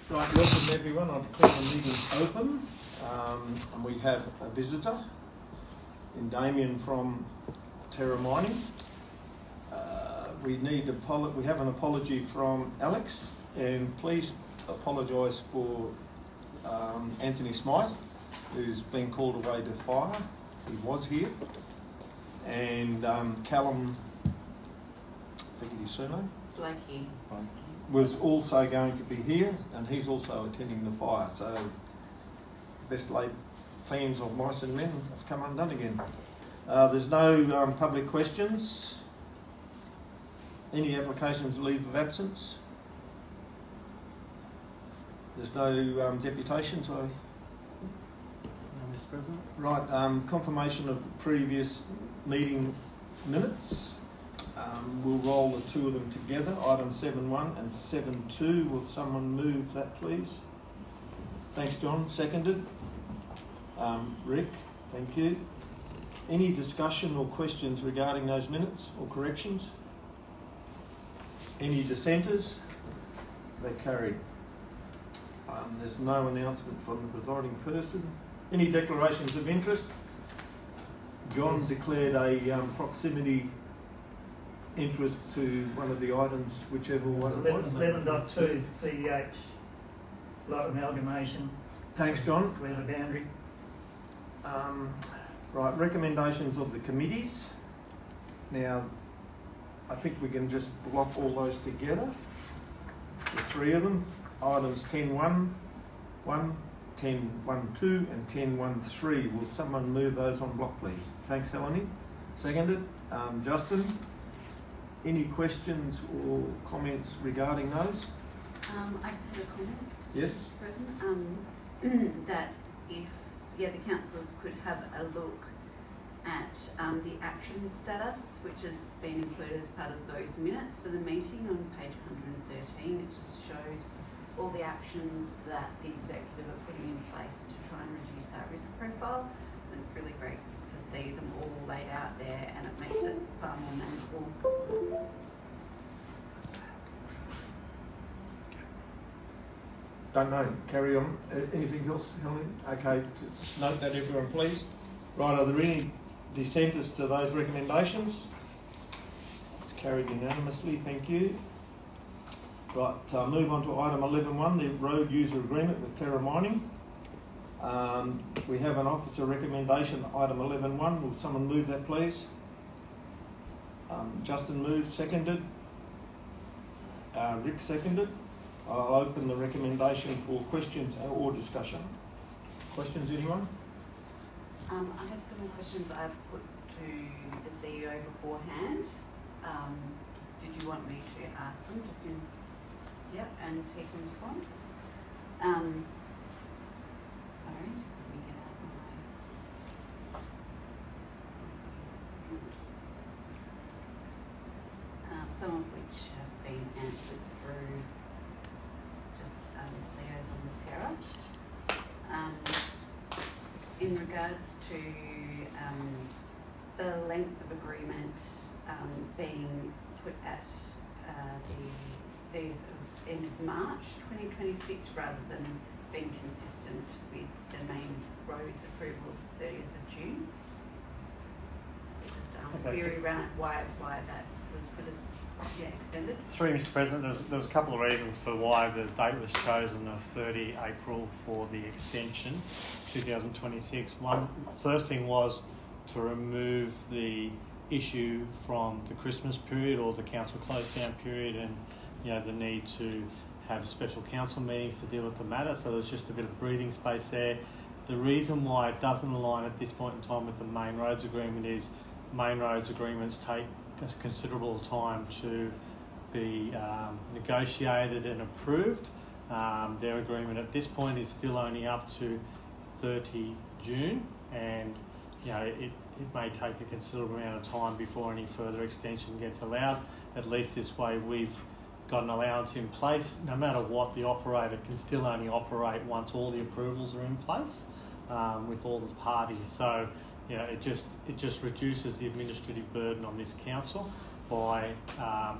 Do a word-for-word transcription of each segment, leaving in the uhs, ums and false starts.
Right, welcome everyone. I declare the meeting open, um, and we have a visitor in Damien from Terra Mining. Uh, we need apolo- we have an apology from Alex, and please apologise for um, Anthony Smythe, who's been called away to fire. He was here, and um, Callum, I forget his surname. Blakey. Was also going to be here, and he's also attending the fire. So, best laid plans of mice and men have come undone again. Uh, there's no um, public questions. Any applications of leave of absence? There's no um, deputations. I... No, Mister President. Right. Um, confirmation of previous meeting minutes. Um, we'll roll the two of them together, item seven one and seven two. Will someone move that, please? Thanks, John. Seconded. Um, Rick, thank you. Any discussion or questions regarding those minutes or corrections? Any dissenters? They're carried. Um, there's no announcement from the presiding person. Any declarations of interest? John declared a um, proximity interest to one of the items, whichever one it was. eleven point two C H, lot amalgamation. Thanks, John. Clear the boundary. Um, right, recommendations of the committees. Now, I think we can just block all those together, the three of them. Items ten one, one, ten one two and ten one three. Will someone move those on block, please? Thanks, Helene. Seconded. Um, Justin, any questions or comments regarding those? Um, I just have a comment. Yes. President, um, that if yeah, the councillors could have a look at um, the action status, which has been included as part of those minutes for the meeting on page one hundred thirteen. It just shows all the actions that the executive are putting in place to try and reduce our risk profile. And it's really great to see them all laid out there, and it makes it far more manageable. Don't know. Carry on. Uh, anything else, Helen? Okay, just note that, everyone, please. Right, are there any dissenters to those recommendations? It's carried unanimously, thank you. Right, uh, move on to item eleven one, the road user agreement with Terra Mining. Um, we have an officer recommendation, item eleven one. Will someone move that, please? Um, Justin moves, seconded. Uh, Rick seconded. I'll open the recommendation for questions or discussion. Questions, anyone? Um, I had some more questions I've put to the C E O beforehand. Um, did you want me to ask them just in, yeah, and he can respond? Um, sorry, just let me get out my... Um, some of which have been answered through just um, liaison with Terra. Um, in regards to um, the length of agreement um, being put at uh, the thirtieth of end of March twenty twenty-six rather than being consistent with the main roads approval of the thirtieth of June. Just um, okay, query so around why why that was put as yeah, extended. Through Mister President, there was, there was a couple of reasons for why the date was chosen of thirty April for the extension, twenty twenty-six. One, first thing was to remove the issue from the Christmas period or the council close down period, and you know the need to have special council meetings to deal with the matter. So there's just a bit of breathing space there. The reason why it doesn't align at this point in time with the main roads agreement is main roads agreements take considerable time to be um, negotiated and approved. Um, their agreement at this point is still only up to thirty June, and you know it, it may take a considerable amount of time before any further extension gets allowed. At least this way we've got an allowance in place. No matter what, the operator can still only operate once all the approvals are in place um, with all the parties. So you know, it just it just reduces the administrative burden on this council by um,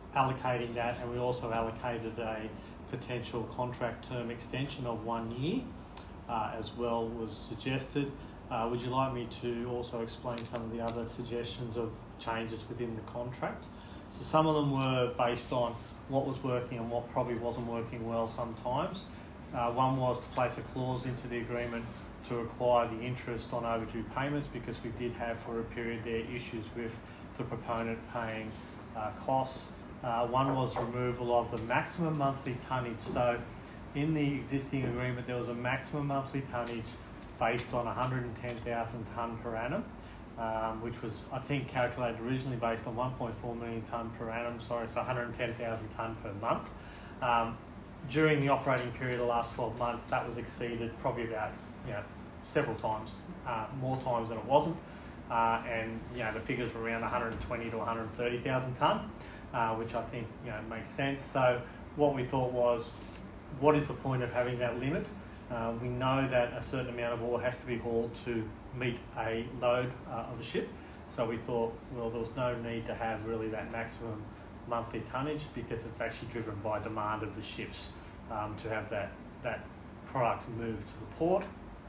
allocating that, and we also allocated a potential contract term extension of one year uh, as well was suggested. Uh, would you like me to also explain some of the other suggestions of changes within the contract? So some of them were based on what was working and what probably wasn't working well sometimes. Uh, one was to place a clause into the agreement to require the interest on overdue payments, because we did have for a period there issues with the proponent paying uh, costs. Uh, one was removal of the maximum monthly tonnage. So in the existing agreement there was a maximum monthly tonnage based on one hundred ten thousand tonne per annum, um, which was, I think, calculated originally based on one point four million tonne per annum. Sorry, it's one hundred ten thousand tonne per month. Um, during the operating period of the last twelve months, that was exceeded probably about, you know, several times, uh, more times than it wasn't. Uh, and, you know, the figures were around one hundred twenty to one hundred thirty thousand tonne, uh, which I think, you know, makes sense. So what we thought was, what is the point of having that limit? Uh, we know that a certain amount of ore has to be hauled to meet a load uh, of a ship. So we thought, well, there was no need to have really that maximum monthly tonnage, because it's actually driven by demand of the ships um, to have that, that product moved to the port.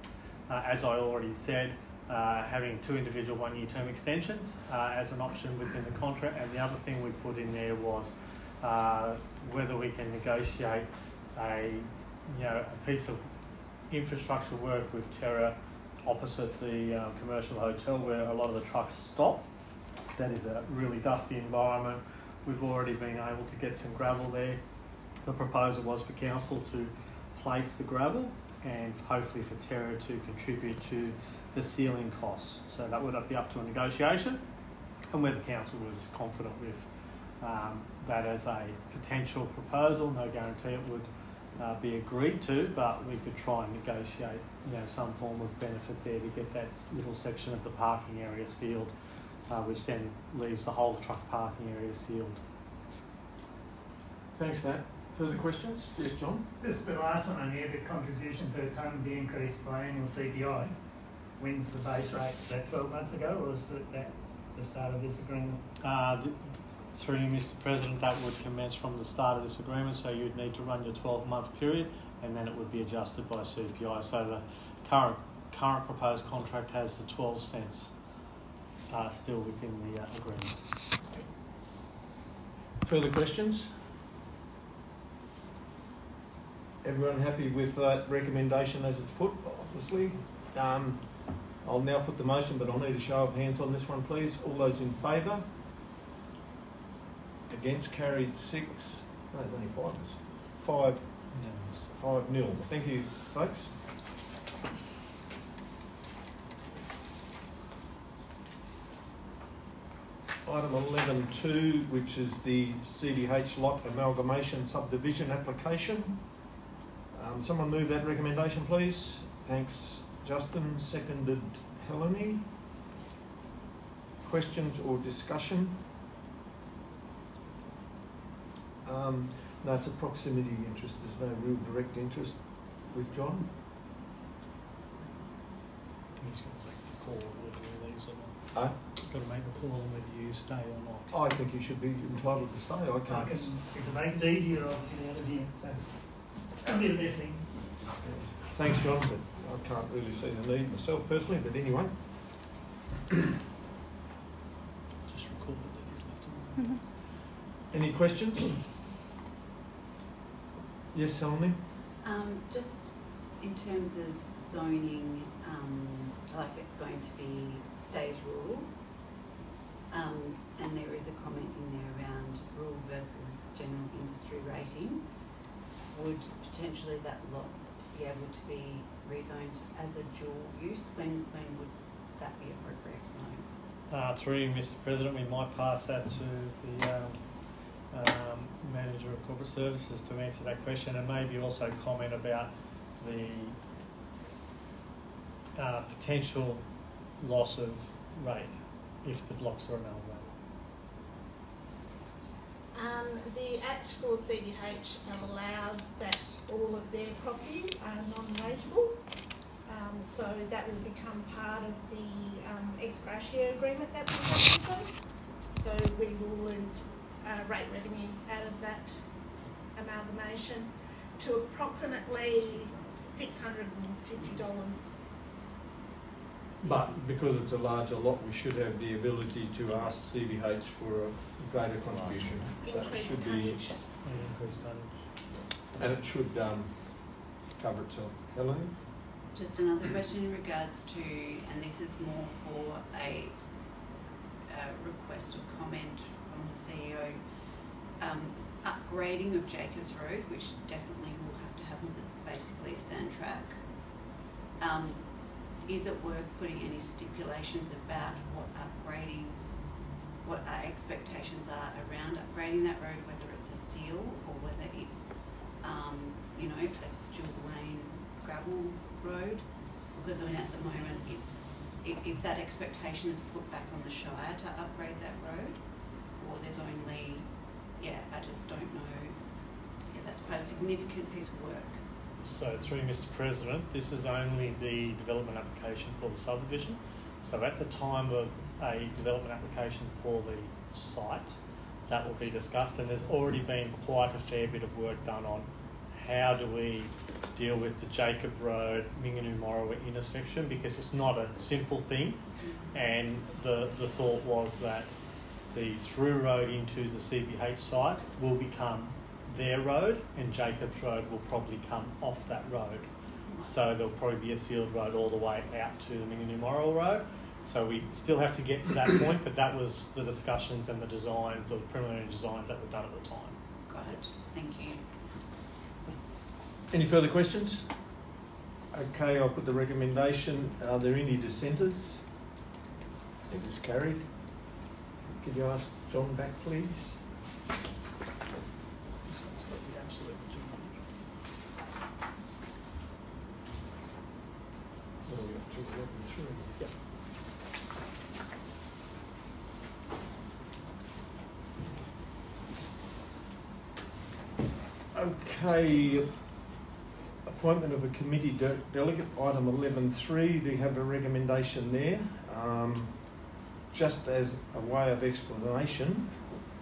Uh, as I already said, uh, having two individual one-year term extensions uh, as an option within the contract. And the other thing we put in there was uh, whether we can negotiate a, you know, a piece of infrastructure work with Terra opposite the uh, commercial hotel where a lot of the trucks stop. That is a really dusty environment. We've already been able to get some gravel there. The proposal was for council to place the gravel and hopefully for Terra to contribute to the sealing costs. So that would be up to a negotiation, and where the council was confident with um, that as a potential proposal. No guarantee it would uh, be agreed to, but we could try and negotiate, you know, some form of benefit there to get that little section of the parking area sealed, uh, which then leaves the whole truck parking area sealed. Thanks, Matt. Further questions? Yes, John? Just the last one on here, the contribution per tonne be increased by annual C P I. When's the base rate? Was that twelve months ago, or was that the start of this agreement? Uh, the, through you, Mister President, that would commence from the start of this agreement, so you'd need to run your twelve-month period, and then it would be adjusted by C P I. So the current current proposed contract has the twelve cents uh, still within the uh, agreement. Further questions? Everyone happy with that recommendation as it's put, obviously? Um, I'll now put the motion, but I'll need a show of hands on this one, please. All those in favour? Against? Carried six. No, there's only five. Five. No. Five nil. Thank you, folks. Item eleven two, which is the C D H lot amalgamation subdivision application. Um, someone move that recommendation, please. Thanks, Justin. Seconded, Helene. Questions or discussion? Um, no, it's a proximity interest. There's no real direct interest with John. He's got to make the call on whether he leaves or not. Huh? He's got to make the call on whether you stay or not. I think you should be entitled to stay. I I can't. can, if it makes it easier, I'll be out of here. So, a bit of messing. Thanks, John, but I can't really see the need myself personally, but anyway. Just recorded that he's left him. Mm-hmm. Any questions? Yes, Helene? Um, just in terms of zoning, um, like it's going to be stage rural, um, and there is a comment in there around rural versus general industry rating. Would potentially that lot be able to be rezoned as a dual use? When when would that be appropriate? No. Uh, through you, Mister President, we might pass that to the um, um, Manager of Corporate Services to answer that question, and maybe also comment about the uh, potential loss of rate if the blocks are amalgamated. Um, the Act for C D H allows that all of their properties are non-rateable, um, so that will become part of the um, ex gratia agreement that we have with them. So we will lose uh, rate revenue out of that amalgamation to approximately six hundred fifty dollars. But because it's a larger lot, we should have the ability to ask C B H for a greater contribution. So it Increased should be, tonnage. And increased tonnage. and it should um, cover itself. Helen? Just another question in regards to, and this is more for a, a request of comment from the C E O, um, upgrading of Jacobs Road, which definitely will have to happen because it's basically a sand track. Um, is it worth putting any stipulations about what upgrading, what our expectations are around upgrading that road, whether it's a seal or whether it's, um, you know, a dual lane gravel road? Because I mean, at the moment, it's if, if that expectation is put back on the Shire to upgrade that road, or there's only, yeah, I just don't know. Yeah, that's quite a significant piece of work. So through Mister President, this is only the development application for the subdivision. So at the time of a development application for the site, that will be discussed, and there's already been quite a fair bit of work done on how do we deal with the Jacob Road, Minganoo-Morawa intersection, because it's not a simple thing, and the, the thought was that the through road into the C B H site will become their road, and Jacobs Road will probably come off that road. So there'll probably be a sealed road all the way out to the Minganoo-Morawa Road. So we still have to get to that point, but that was the discussions and the designs, or the preliminary designs that were done at the time. Got it. Thank you. Any further questions? Okay, I'll put the recommendation. Are there any dissenters? It is carried. Could you ask John back, please? This one's got the absolute majority. Well, we're up to eleven three. Yep. Okay, appointment of a committee de- delegate, item eleven three. They have a recommendation there. Um, just as a way of explanation,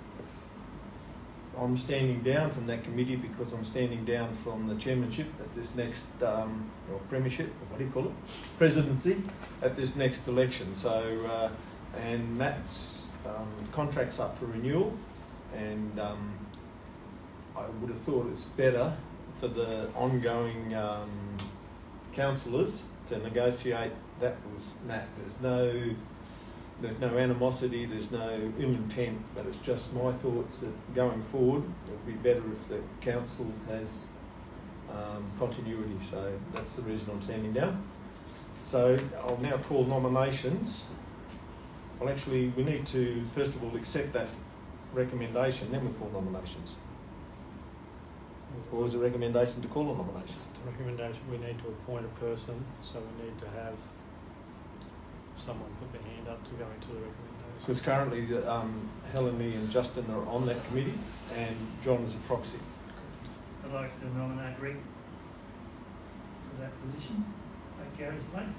I'm standing down from that committee because I'm standing down from the chairmanship at this next, um, or premiership, or what do you call it, presidency, at this next election. So, uh, and Matt's um, contract's up for renewal, and um, I would have thought it's better for the ongoing um, councillors to negotiate that with Matt. There's no, there's no animosity, there's no ill intent, but it's just my thoughts that going forward it would be better if the council has um, continuity. So that's the reason I'm standing down. So I'll now call nominations. Well, actually, we need to first of all accept that recommendation, then we'll call nominations. Or is a recommendation to call a nomination? The recommendation, we need to appoint a person, so we need to have someone put their hand up to go into the recommendation. Because currently um, Helene and Justin are on that committee, and John is a proxy. I'd like to nominate Rick for that position. Take Gary's place.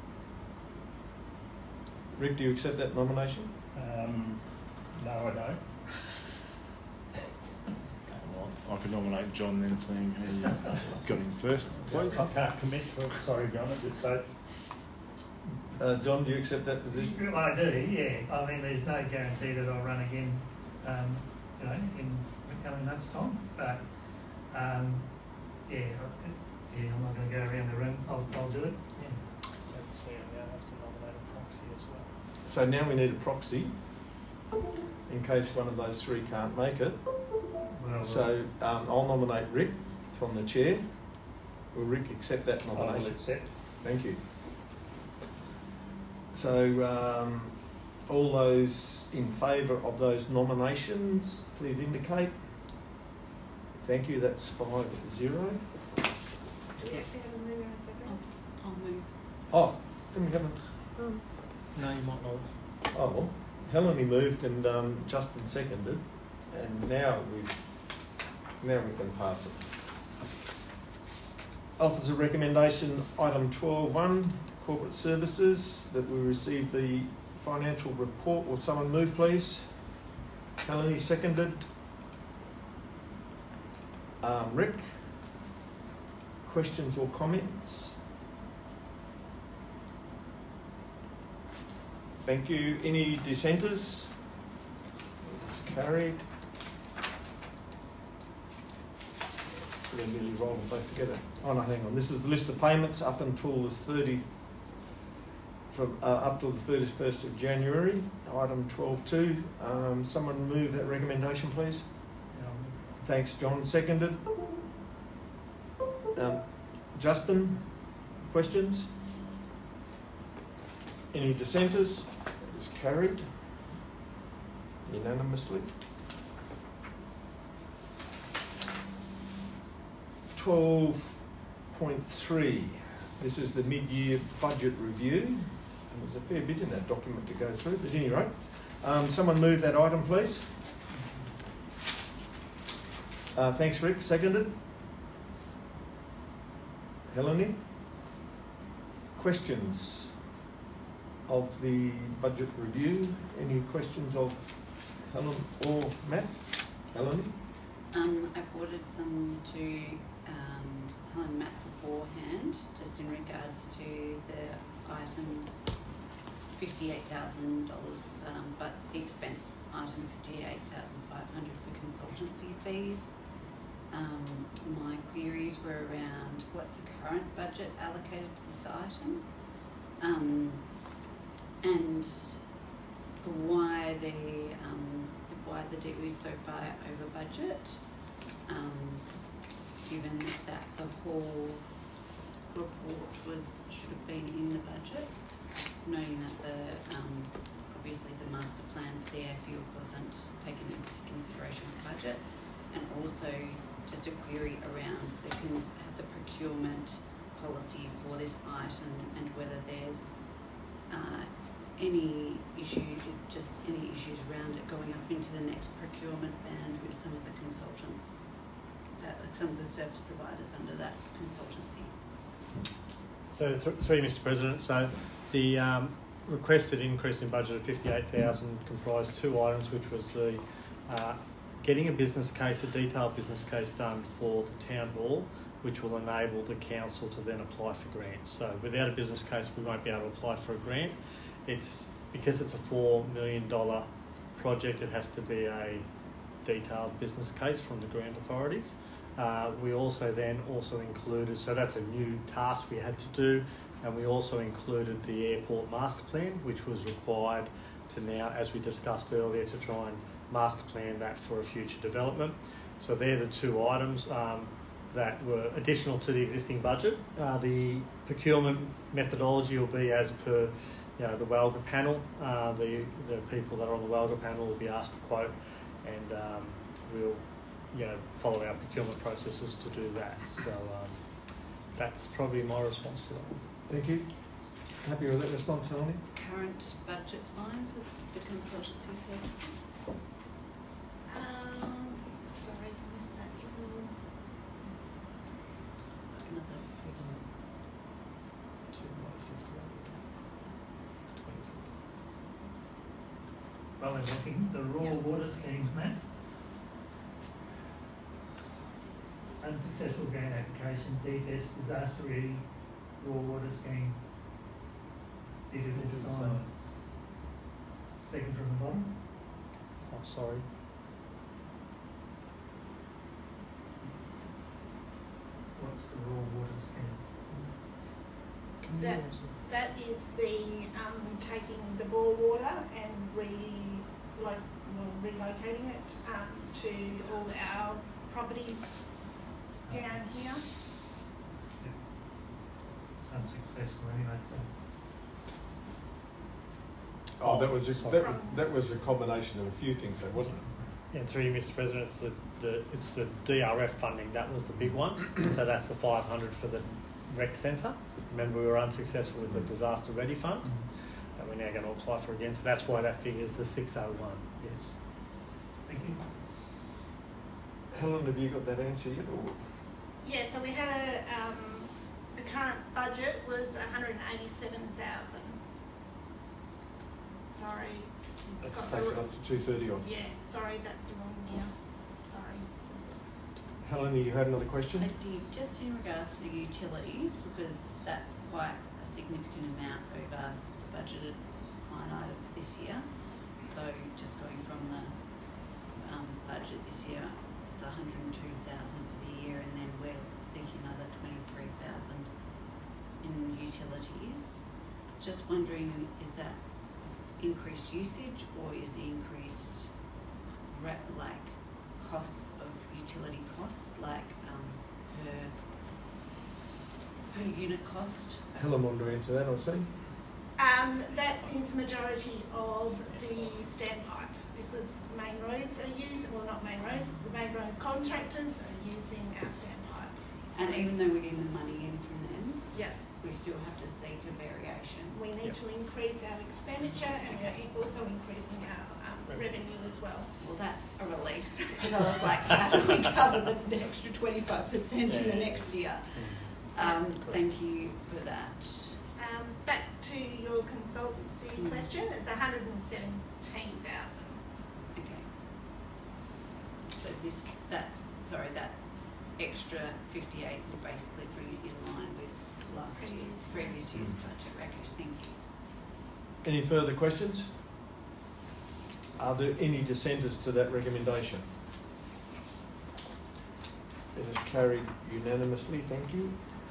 Rick, do you accept that nomination? Um, no, I don't. Okay, well, I could nominate John then, seeing he got in first, please. I can't commit to it. Sorry, John, at this stage. Uh, John, do you accept that position? Well, I do, yeah. I mean, there's no guarantee that I'll run again, um, you know, in the coming months' time. But, um, yeah, I, yeah, I'm not going to go around the room. I'll, I'll do it. Yeah. So, so you now have to nominate a proxy as well. So now we need a proxy in case one of those three can't make it. Well, So um, I'll nominate Rick from the chair. Will Rick accept that I nomination? will accept. Thank you. So um, all those in favour of those nominations, please indicate. Thank you, that's five zero. Do we actually have a mover and a second? I'll, I'll move. Oh, didn't we have a... Um, No, you might not. Oh, well, Helene moved and um, Justin seconded, and now we've now we can pass it. Offers a recommendation, item twelve one, corporate services, that we receive the financial report. Will someone move, please? Melanie seconded. Um, Rick, questions or comments? Thank you. Any dissenters? It's carried. They're nearly rolled them both together. Oh no, hang on. This is the list of payments up until the thirty, from uh, up till the thirty-first of January. Item twelve two. Um, someone move that recommendation, please. Um, Thanks, John. Seconded. Um, Justin, questions? Any dissenters? That is carried unanimously. twelve point three. This is the mid-year budget review. And there's a fair bit in that document to go through, but anyway. Um, someone move that item, please. Uh, thanks, Rick. Seconded. Helene? Questions of the budget review? Any questions of Helen or Matt? Helene? Um, I forwarded some to um, Helen and Matt beforehand, just in regards to the item fifty-eight thousand dollars, um, but the expense item fifty-eight thousand five hundred dollars for consultancy fees. Um, my queries were around what's the current budget allocated to this item, um, and why the um, why the D O is so far over budget, um, given that the whole report was should have been in the budget, noting that the um, obviously the master plan for the airfield wasn't taken into consideration in the budget, and also just a query around the, cons- the procurement policy for this item and whether there's uh, any issue, just any issues around it going up into the next procurement band with some of the consultants, that some of the service providers under that consultancy. So, th- three, Mister President. So, the um, requested increase in budget of fifty-eight thousand dollars comprised two items, which was the uh, getting a business case, a detailed business case done for the town hall, which will enable the council to then apply for grants. So, without a business case, we won't be able to apply for a grant. It's because it's a four million dollars project. It has to be a detailed business case from the grant authorities. Uh, we also then also included, so that's a new task we had to do, and we also included the airport master plan, which was required to now, as we discussed earlier, to try and master plan that for a future development. So they're the two items um, that were additional to the existing budget. Uh, the procurement methodology will be as per you know, the WALGA panel. Uh, the, the people that are on the WALGA panel will be asked to quote, and um, we'll you know, follow our procurement processes to do that. So um, that's probably my response to that one. Thank you. Happy with that response, Helene? Current budget line for the consultancy services? Um, sorry, I missed that. Mm. Another Seven, two minus fifty-eight, twenty-seven. While we're looking, the raw Yep. water scheme, Matt. Unsuccessful grant application, D F S disaster ready, raw water scheme. Difficult to sign. Second from the bottom. Oh, sorry. What's the raw water scheme? Can you That, also, that is the um, taking the bore water and re, like, well, relocating it um, to all our properties down here. Yep. It's unsuccessful anyway, so. Oh, that was a, sorry. that, that was a combination of a few things, though, wasn't it? And through you, Mister President, it's the, the it's the D R F funding. That was the big one. So that's the five hundred for the rec centre. Remember, we were unsuccessful with the disaster ready fund that we're now going to apply for again. So that's why that figure is the six oh one. Yes. Thank you. Helen, have you got that answer yet? Or? Yeah, so we had a, um, the current budget was one hundred eighty-seven thousand. Sorry, That got takes the it wrong- up to two thirty odd. Yeah, sorry, that's the wrong year. Sorry. Helen, you had another question? I did, just in regards to the utilities, because that's quite a significant amount over the budgeted line item for this year. So just going from the um, budget this year, it's one hundred and two thousand for the year, and then we're seeking another twenty-three thousand in utilities. Just wondering, is that increased usage or is it increased re- like costs of utility costs, like um, per per unit cost? Helen wanted to answer that, I see. Um, that is the majority of the standpipe because main roads are using, well not main roads, the main roads contractors are using our standpipe. So, And even though we're getting the money in from them, yeah, we still have to seek a variation. we need Yep. to increase our expenditure and we're also increasing our um, revenue as well. Well, that's a relief because I was like, how do we cover the, the extra twenty-five percent in the next year? Um, thank you for that. Um, back to your consultancy Mm. question, it's one hundred and seventeen thousand. Okay. So this, that, sorry, that extra fifty-eight will basically bring it in line with last Previous year's, year. previous year's budget. Okay, thank you. Any further questions? Are there any dissenters to that recommendation? It is carried unanimously, thank you.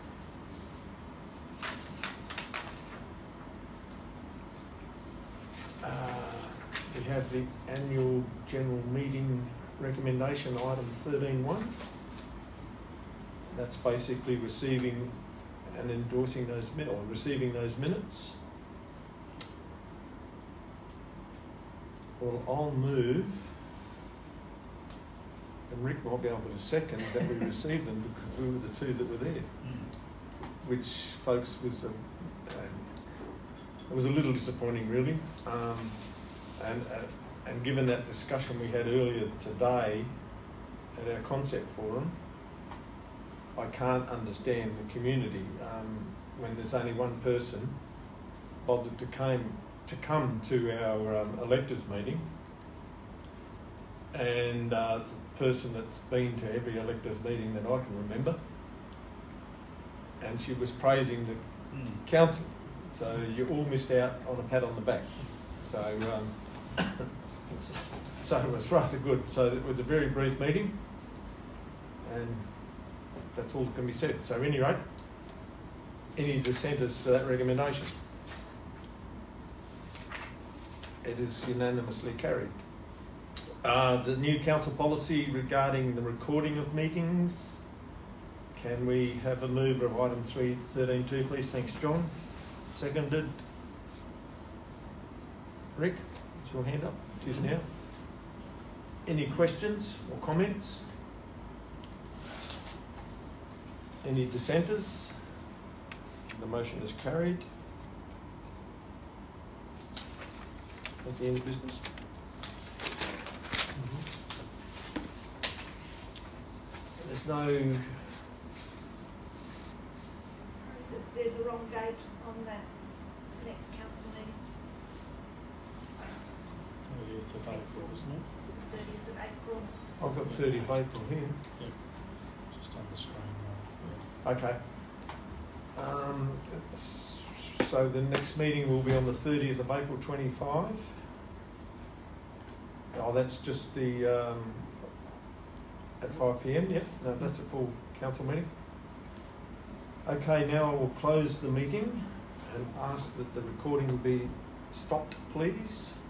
Uh, we have the annual general meeting recommendation item thirteen point one. That's basically receiving and endorsing those min- or receiving those minutes. Well, I'll move, and Rick might be able to second that we received them because we were the two that were there. Which, folks, was a, um, it was a little disappointing, really. Um, and uh, and given that discussion we had earlier today at our concept forum, I can't understand the community um, when there's only one person bothered to came to come to our um, electors meeting, and uh, it's a person that's been to every electors meeting that I can remember, and she was praising the mm. council. So you all missed out on a pat on the back. So um, so it was rather good. So it was a very brief meeting, and that's all that can be said. So, at any rate, any dissenters to that recommendation? It is unanimously carried. Uh, the new council policy regarding the recording of meetings. Can we have a mover of item three thirteen two, please? Thanks, John. Seconded. Rick, is your hand up? It is now. Any questions or comments? Any dissenters? The motion is carried. At the end of business. Mm-hmm. There's no. Sorry, there's a wrong date on that next council meeting. thirtieth of April, isn't it? The thirtieth of April. I've got thirtieth of April here. Yeah, just on the screen now. Yeah. Okay. Um, so the next meeting will be on the thirtieth of April twenty-five. Oh, that's just the um, at five p m. Yep, no, that's a full council meeting. Okay, now I will close the meeting and ask that the recording be stopped, please.